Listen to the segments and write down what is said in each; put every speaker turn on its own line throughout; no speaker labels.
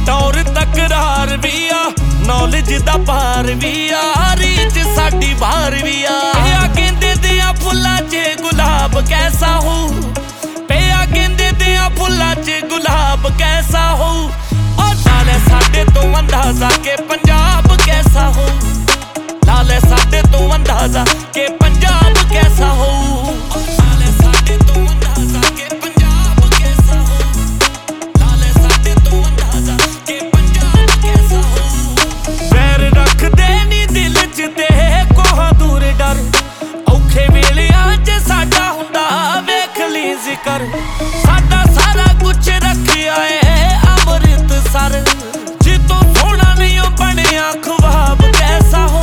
टौर तकरार भी आ, नॉलेज दा पार भी आ, रीच साडी बाहर भी आ। गेंदे दिया फुल्लां च गुलाब कैसा हो, पिया गेंदे दिया फुल्लां च गुलाब कैसा हो। और नाले साडे तो अंदाजा के पंजाब कैसा हो, नाले साडे तो अंदाजा के पंजाब कैसा हो। नाले साडे तो अंदाजा के पंजाब कैसा हो, नाले साडे तो अंदाजा के पंजाब कैसा हो। पैर रख दे नी दिल च ते कोहा दूर डर, औखे वेलियां च साडा हुंदा वेख ली जिकर। साडा सारा कुछ रखिया है अमृतसर, जितों सोहना नहीं ओ बनिया ख्वाब कैसा हो,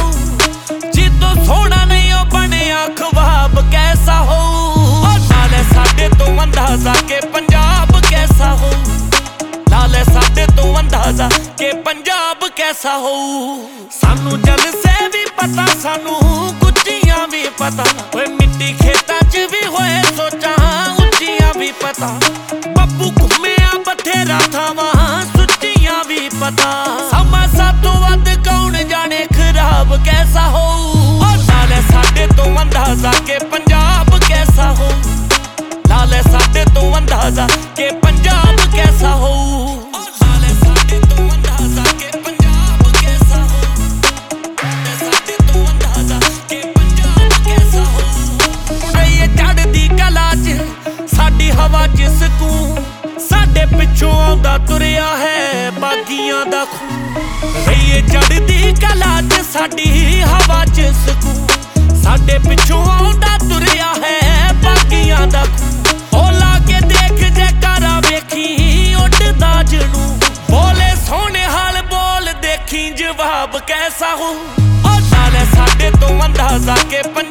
जितों सोहना नहीं ओ बनिया ख्वाब कैसा हो। और नाले साडे तो अंदाजा के पंजाब कैसा हो, नाले साडे तो अंदाजा के पंजाब कैसा हो। सानू जलसे भी पता, सानू गुज्जियां भी पता, ओए मिट्टी खेतां च भी होए सोचां उच्चियां भी पता। बब्बू घुम्मिया बथेरा थावां सुच्चियां भी पता, समा सातों वध कौन जाने खराब कैसा हो। और नाले साडे तो अंदाजा के पंजाब कैसा हो, नाले साडे तो अंदाजा के पंजाब कैसा हो। नाले साडे तो अंदाजा के पंजाब कैसा हो, नाले साडे तो अंदाजा के पंजाब कैसा हो। ये चढ़दी कला च साडी हवा च सकून, साडे पिछों आउंदा तुरिया है बागियां दा खून। ये चढ़दी कला च साडी हवा च सकून, साडे पिछों आउंदा तुरिया है बागियां दा खून। ओ लागे देख जैकारा वेखी उड़दा जनू, बोले सोने हाल बोल देखी जवाब कैसा हो। और नाले साडे तो अंदाजा के